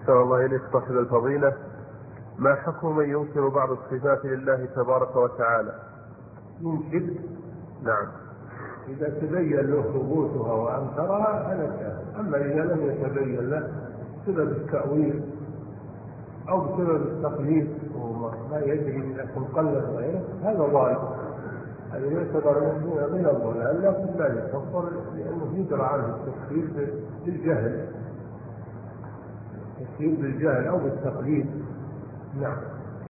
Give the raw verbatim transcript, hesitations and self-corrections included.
أحسن الله إليك صاحب الفضيلة، ما حكم من ينكر بعض الصفات لله تبارك وتعالى؟ ينكر؟ نعم. إذا تبين له ثبوتها وأنكرها فلا كافر. أما إذا لم يتبين له بسبب التأويل أو بسبب التقليد وما يدري لكن قلد غيره هذا ضال، هذا يعتبر من الضلال، لكن لا يكفر لأنه يدرى عنه التكفير بالجهل، التكفير بالجهل أو بالتقليد. نعم.